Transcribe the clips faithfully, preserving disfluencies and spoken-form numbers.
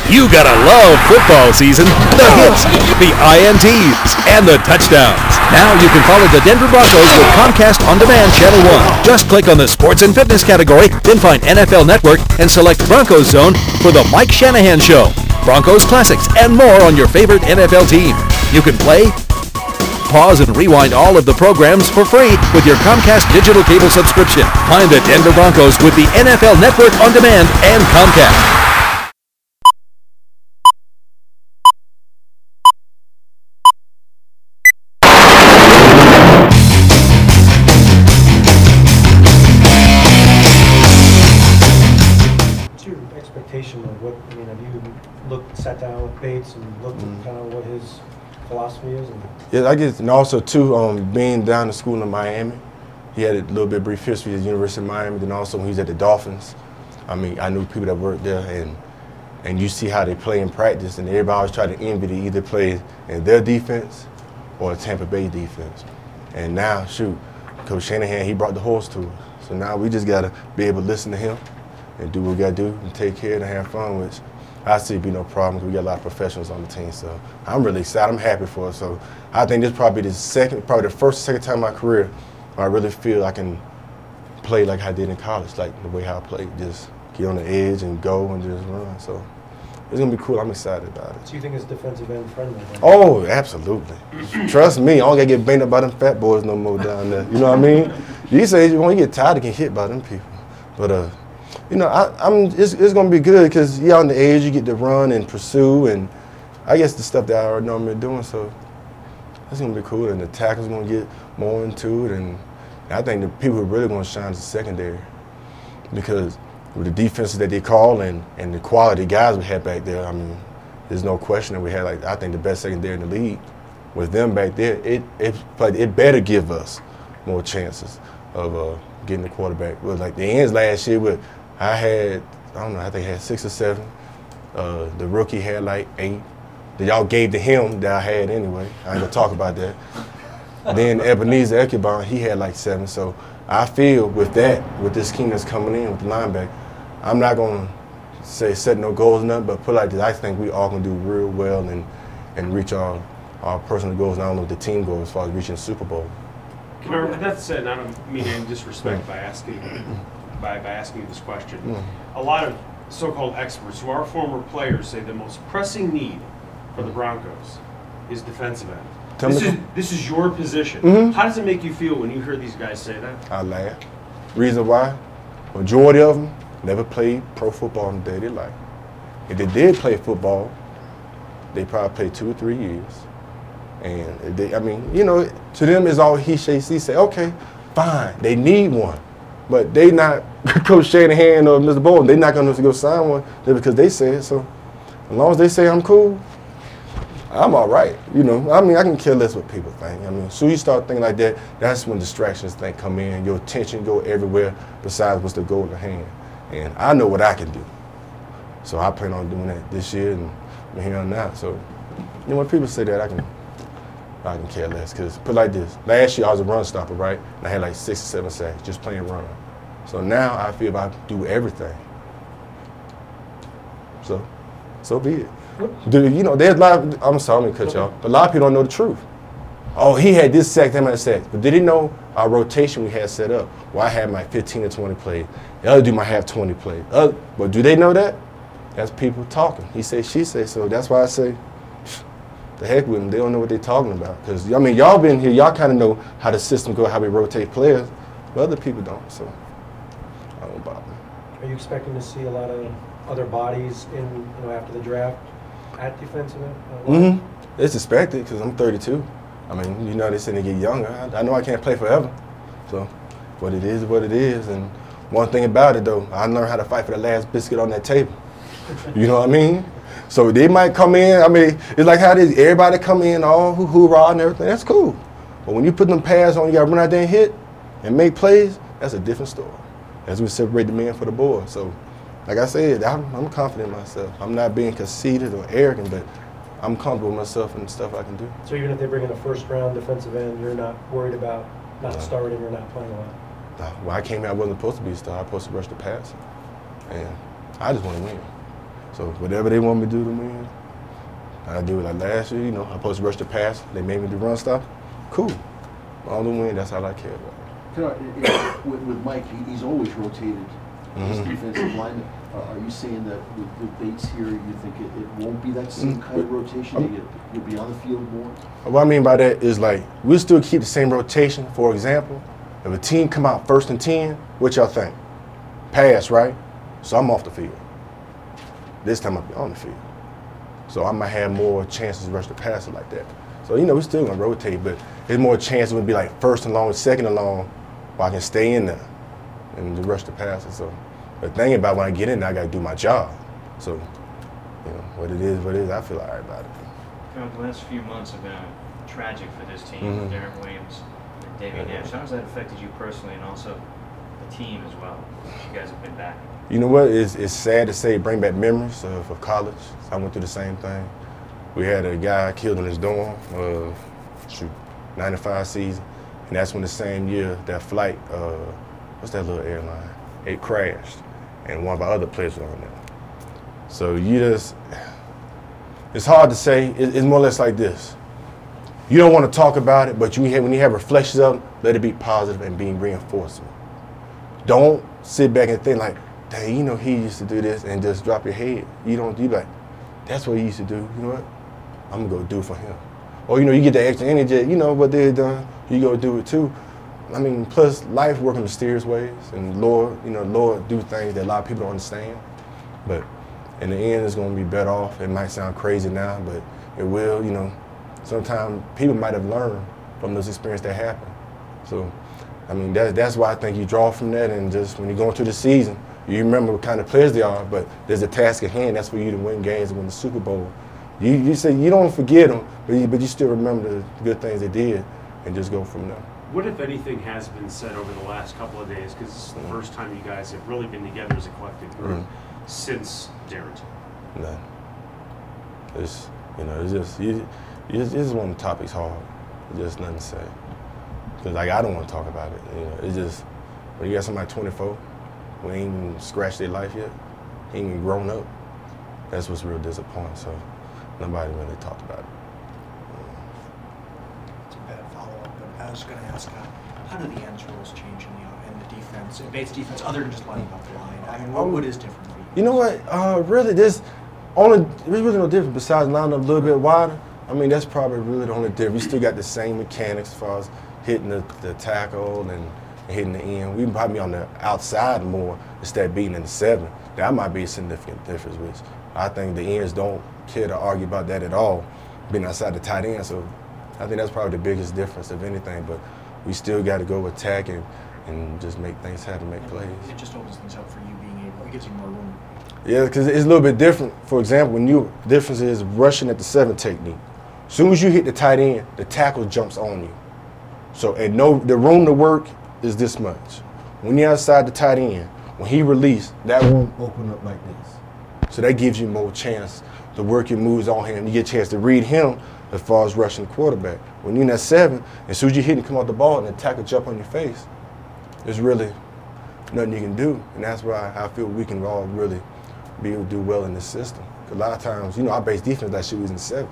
You gotta love football season. The hits, the I N Ts, and the touchdowns. Now you can follow the Denver Broncos with Comcast On Demand Channel one. Just click on the Sports and Fitness category, then find N F L Network and select Broncos Zone for the Mike Shanahan Show, Broncos Classics, and more on your favorite N F L team. You can play, pause, and rewind all of the programs for free with your Comcast digital cable subscription. Find the Denver Broncos with the N F L Network On Demand and Comcast. Of what, I mean, have you looked, sat down with Bates and looked mm. at kind of what his philosophy is? And yeah, I guess, and also too, um, being down to school in Miami, he had a little bit of brief history at the University of Miami. Then also when he was at the Dolphins, I mean, I knew people that worked there, and and you see how they play in practice, and everybody always try to envy to either play in their defense or the Tampa Bay defense. And now, shoot, Coach Shanahan, he brought the horse to us. So now we just gotta be able to listen to him and do what we got to do and take care and have fun, which I see be no problem. We got a lot of professionals on the team, so I'm really excited. I'm happy for us. So I think this probably the second, probably the first, second time in my career where I really feel I can play like I did in college, like the way how I played, just get on the edge and go and just run. So it's gonna be cool. I'm excited about it. So you think it's defensive end friendly? Right? Oh, absolutely. Trust me, I don't gotta get banged up by them fat boys no more down there. You know what I mean? You say when you get tired of getting hit by them people, but uh. You know, I, I'm. It's, it's going to be good because you're on the edge, you get to run and pursue, and I guess the stuff that I already normally doing. So it's going to be cool, and the tackle's going to get more into it, and I think the people who are really going to shine is the secondary, because with the defenses that they call and and the quality guys we had back there, I mean, there's no question that we had, like, I think the best secondary in the league. With them back there, it it it better give us more chances of uh, getting the quarterback. With like the ends last year with. I had, I don't know, I think I had six or seven. Uh, the rookie had like eight that y'all gave to him that I had anyway. I ain't gonna talk about that. Then Ebenezer Ekebon, he had like seven. So I feel with that, with this scheme that's coming in with the linebacker, I'm not gonna say set no goals or nothing, but put it like this, I think we all gonna do real well and, and reach our, our personal goals, and I don't know what the team goals as far as reaching the Super Bowl. With that said, I don't mean any disrespect by asking By, by asking you this question. Mm. A lot of so-called experts who are former players say the most pressing need for the Broncos is defensive end. Tell this, me is, this is your position. Mm-hmm. How does it make you feel when you hear these guys say that? I laugh. Reason why? Majority of them never played pro football in their daily life. If they did play football, they probably played two or three years. And they, I mean, you know, to them it's all he, she, she say, okay, fine, they need one. But they not Coach Shanahan or Mister Bolden. They're not going to go sign one just because they say it. So as long as they say I'm cool, I'm all right. You know, I mean, I can care less what people think. I mean, so you start thinking like that, that's when distractions think come in. Your attention go everywhere besides what's the goal at hand. And I know what I can do. So I plan on doing that this year and from here on out. So, you know, when people say that, I can I can care less. Because put it like this, last year I was a run stopper, right? And I had like six or seven sacks just playing runner. So now I feel I do everything. So, so be it. Do, you know, there's a lot of, I'm sorry, I'm gonna cut y'all, but a lot of people don't know the truth. Oh, he had this sack, that much sack. But did he know our rotation we had set up? Well, I had my fifteen to twenty plays. The other dude might have twenty plays. Other, but do they know that? That's people talking. He say, she say. So that's why I say, the heck with them. They don't know what they're talking about. Because, I mean, y'all been here. Y'all kind of know how the system goes, how we rotate players. But other people don't. So I don't bother. Are you expecting to see a lot of other bodies in, you know, after the draft at defensive end? Uh, mm-hmm. It's expected because I'm thirty-two. I mean, you know, they say they get younger. I, I know I can't play forever. So what it is, what it is. And one thing about it, though, I learned how to fight for the last biscuit on that table. You know what I mean? So they might come in. I mean, it's like how this, everybody come in, all hoo hoorah and everything. That's cool. But when you put them pads on, you got to run out there and hit and make plays, that's a different story. As we separate the man for the boy. So, like I said, I'm, I'm confident in myself. I'm not being conceited or arrogant, but I'm comfortable with myself and the stuff I can do. So even if they bring in a first-round defensive end, you're not worried about not no. starting or not playing a lot? No. When I came here, I wasn't supposed to be a star. I was supposed to rush the pass. And I just want to win. So whatever they want me to do to win, I do it. Like last year, you know, I supposed to rush the pass. They made me do run stop. Cool. All the win, that's all I care about. You know, it- it- with, with Mike, he, he's always rotated his Mhm. defensive lineman. Uh, are you saying that with, with Bates here, you think it, it won't be that same Mm, kind of but- rotation? I'm- You, you'll be on the field more? What I mean by that is like, we'll still keep the same rotation. For example, if a team come out first and ten, what y'all think? Pass, right? So I'm off the field. This time I'll be on the field. So I might have more chances to rush the passer like that. So, you know, we're still gonna rotate, but there's more chances would be like first and long, second and long, where I can stay in there and to rush the passer. So the thing about when I get in there, I gotta do my job. So, you know, what it is, what it is, I feel all right about it. You know, the last few months have been tragic for this team, Mhm. with Darren Williams and David Yeah. Nash. How has that affected you personally and also the team as well? You guys have been back. You know what? It's, it's sad to say, bring back memories of, of college. I went through the same thing. We had a guy killed in his dorm, uh, shoot, ninety-five season, and that's when the same year that flight, uh, what's that little airline? It crashed, and one of our other players was on there. So you just, it's hard to say. It, it's more or less like this. You don't want to talk about it, but you have, when you have reflections of it, let it be positive and be reinforcement. Don't sit back and think like, dang, you know, he used to do this, and just drop your head. You don't do like, that's what he used to do. You know what? I'm gonna go do for him. Or, you know, you get the extra energy, you know, what they done, you go do it too. I mean, plus life works in mysterious ways, and Lord, you know, Lord do things that a lot of people don't understand. But in the end, it's gonna be better off. It might sound crazy now, but it will, you know. Sometimes people might have learned from those experiences that happened. So, I mean, that's, that's why I think you draw from that, and just when you go into the season, you remember what kind of players they are, but there's a task at hand. That's for you to win games and win the Super Bowl. You, you say you don't forget them, but you, but you still remember the good things they did and just go from there. What, if anything, has been said over the last couple of days, because this is the first time you guys have really been together as a collective group since Darrington? None. It's, you know, it's just, you, you just, it's one of the topics hard. There's just nothing to say. Because, like, I don't want to talk about it. You know, it's just, when you got somebody twenty-four, who ain't even scratched their life yet, ain't even grown up, that's what's real disappointing. So nobody really talked about it. It's a bad follow-up, but I was going to ask, uh, how do the ends rules change in the, uh, in the defense, in Bates defense, other than just lining up the line? I mean, what, what is different for you? You know what? Uh, really, there's only there's really no difference besides lining up a little bit wider. I mean, that's probably really the only difference. We still got the same mechanics as far as hitting the, the tackle and, and hitting the end. We can probably be on the outside more instead of being in the seven. That might be a significant difference, which I think the ends don't care to argue about that at all, being outside the tight end. So I think that's probably the biggest difference of anything. But we still got to go attack and, and just make things happen, make plays. It just opens things up for you being able, it gives you more room. Yeah, because it's a little bit different. For example, when you difference is rushing at the seven technique. As soon as you hit the tight end, the tackle jumps on you. So and no, the room to work is this much. When you're outside the tight end, when he released, that room open up like this. So that gives you more chance to work your moves on him. You get a chance to read him as far as rushing the quarterback. When you're in that seven, as soon as you hit and come off the ball and the tackle jump on your face, there's really nothing you can do. And that's why I feel we can all really be able to do well in this system. A lot of times, you know, our base defense, that shit was in seven.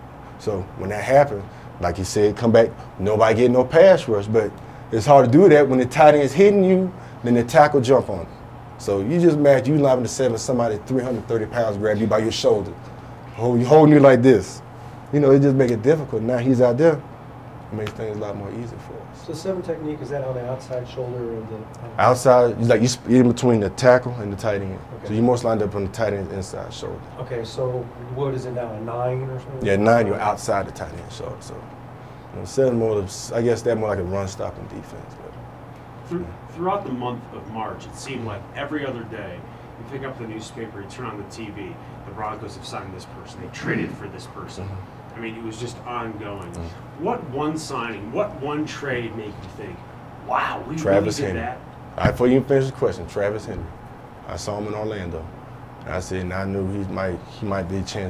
So when that happened, like you said, come back, nobody get no pass rush, but it's hard to do that when the tight end is hitting you, then the tackle jump on you. So you just imagine you live in the seven, somebody three hundred thirty pounds grab you by your shoulder, hold, holding you like this. You know, it just make it difficult. Now he's out there, it makes things a lot more easy for us. So seven technique, is that on the outside shoulder or the? uh, Outside, like you sp- in between the tackle and the tight end. Okay. So you most lined up on the tight end inside shoulder. Okay, so what is it now, a nine or something? Yeah, nine, you're outside the tight end shoulder. So you know, seven more, of, I guess that more like a run stopping defense. But. Through, throughout the month of March, it seemed like every other day, you pick up the newspaper, you turn on the T V, the Broncos have signed this person, they traded for this person. I mean, it was just ongoing. What one signing, what one trade make you think, wow, we Travis really did Henry. that? All right, before you finish the question, Travis Henry. I saw him in Orlando. And I said, and I knew he might he might be a chance.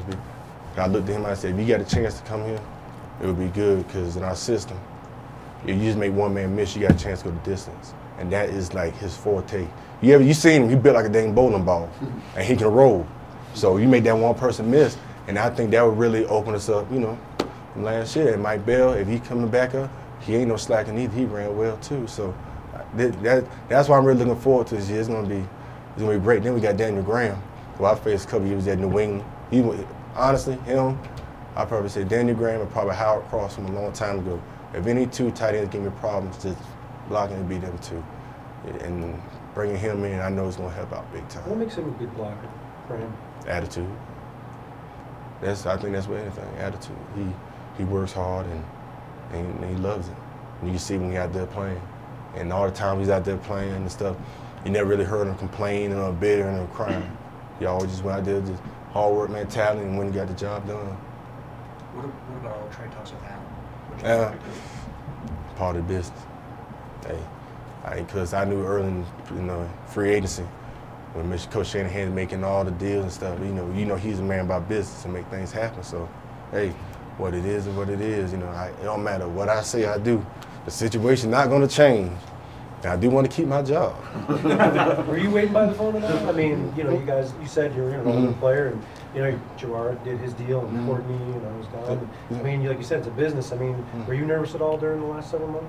I looked at him and I said, if you got a chance to come here, it would be good because in our system, if you just make one man miss, you got a chance to go the distance. And that is like his forte. You ever you seen him, he built like a dang bowling ball and he can roll. So you make that one person miss, and I think that would really open us up, you know, from last year. And Mike Bell, if he coming back up, he ain't no slacking either. He ran well too. So that, that that's why I'm really looking forward to this year. It's gonna be it's gonna be great. Then we got Daniel Graham, who I faced a couple years at New England. He honestly, him, I probably say Daniel Graham and probably Howard Cross from a long time ago. If any two tight ends give me problems, just blocking and beat them two. And bringing him in, I know it's gonna help out big time. What makes him a good blocker for him? Attitude. That's I think that's what anything. Attitude. He he works hard and and, and he loves it. And you can see when he's out there playing, and all the time he's out there playing and stuff, you never really heard him complain or bitter or crying. He always just went out there, just hard work mentality, and when he got the job done. What, what about all the trade talks with Allen? What'd you Uh, think of it? part of the business. Hey, because I, I knew early in you know, free agency when Mister Coach Shanahan making all the deals and stuff. You know, you know he's a man about business and make things happen. So, hey, what it is is what it is. You know, I, it don't matter what I say I do. The situation not going to change. And I do want to keep my job. Were you waiting by the phone at all? I mean, you know, you guys, you said you were going to roll with a player, and you know, Gerard did his deal, and Mhm. Courtney, you know, was gone. Yeah. I mean, like you said, it's a business. I mean, Mhm. were you nervous at all during the last several months?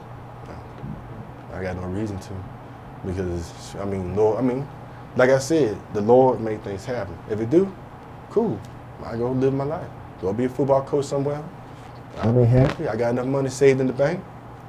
I got no reason to, because I mean, Lord, I mean, like I said, the Lord made things happen. If it do, cool. I go live my life. Go be a football coach somewhere. I'll be happy. I got enough money saved in the bank.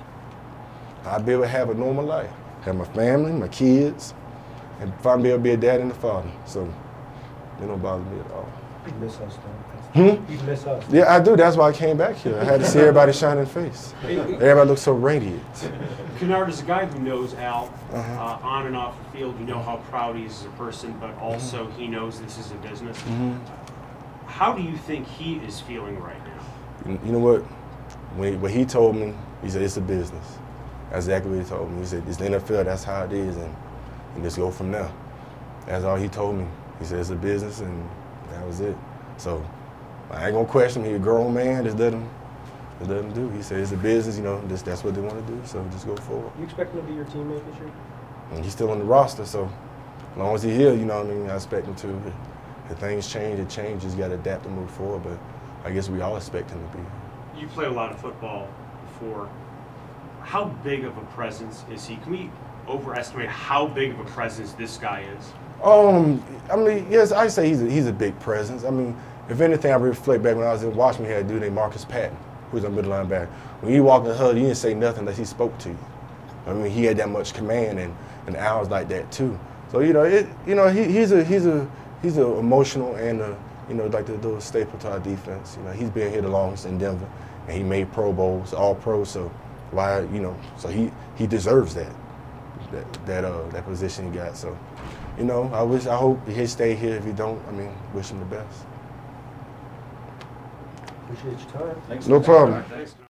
I'll be able to have a normal life. Have my family, my kids, and finally be able to be a dad and a father. So it don't bother me at all. You'd miss us, though. Hmm? You'd miss us. Yeah, I do. That's why I came back here. I had to see everybody's shining face. Everybody looks so radiant. Kennard is a guy who knows Al Uh-huh. uh, on and off the field. You know how proud he is as a person, but also he knows this is a business. Mhm. How do you think he is feeling right now? You you know what? When he, when he told me, he said, it's a business. That's exactly what he told me. He said, it's the N F L, that's how it is, and, and just go from there. That's all he told me. He said, it's a business, and that was it. So I ain't gonna question him. He's a grown man, just let him, just let him do. He said, it's a business, you know, just, that's what they want to do, so just go forward. You expect him to be your teammate this year? And he's still on the roster, so as long as he's here, you know what I mean, I expect him to. If things change, it changes. You got to adapt and move forward, but I guess we all expect him to be. You play a lot of football before. How big of a presence is he? Can we overestimate how big of a presence this guy is? Um, I mean, yes, I say he's a, he's a big presence. I mean, if anything, I reflect back when I was in Washington, we had a dude named Marcus Patton, who was a middle linebacker. When you walked in the huddle, you didn't say nothing unless he spoke to you. I mean, he had that much command, and and Al was like that too. So you know, it you know he, he's a he's a he's a emotional and a, you know like the little staple to our defense. You know, he's been here the longest in Denver, and he made Pro Bowls, All Pro. So why you know, so he he deserves that that that uh that position he got. So you know, I wish I hope he stay here. If he don't, I mean, wish him the best. Appreciate your time. Thanks. No problem. Thanks.